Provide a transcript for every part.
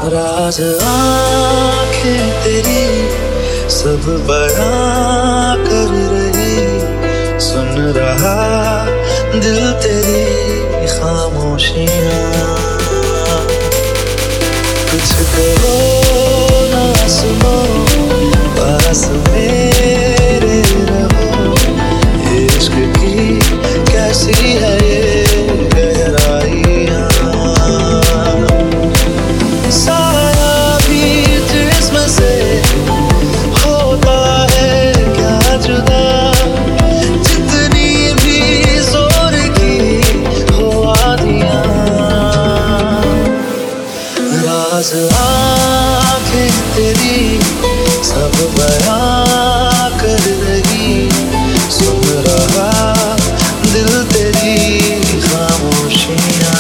राज आंखें तेरी सब बयां कर रही, सुन रहा दिल तेरी खामोशियां। कुछ कहो ना सुनो, पास मेरे रहो, इश्क की कैसी है ये गहराइयां। साया भी जिस्म से होता है क्या जुदा, जितनी भी जोर की हो आंधियां। राज आंखें तेरी सब बयां कर रही, सुन रहा दिल तेरी खामोशियां।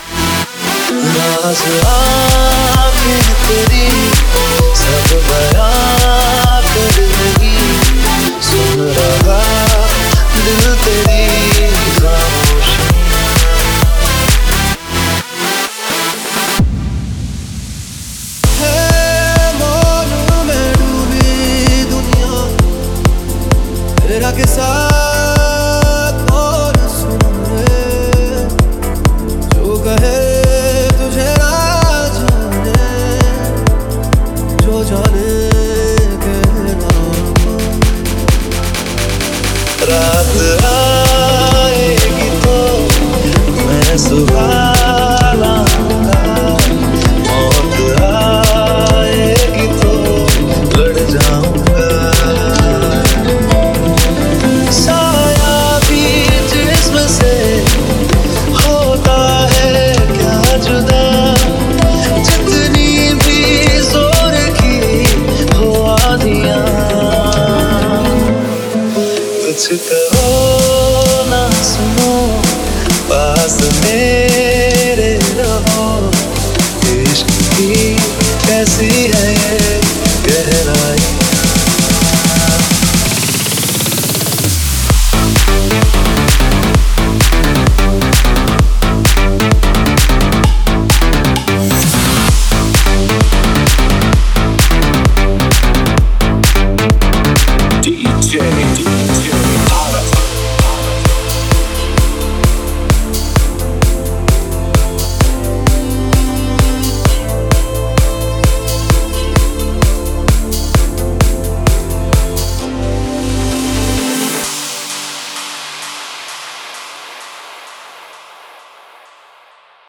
राज आंखें तेरी सब बयां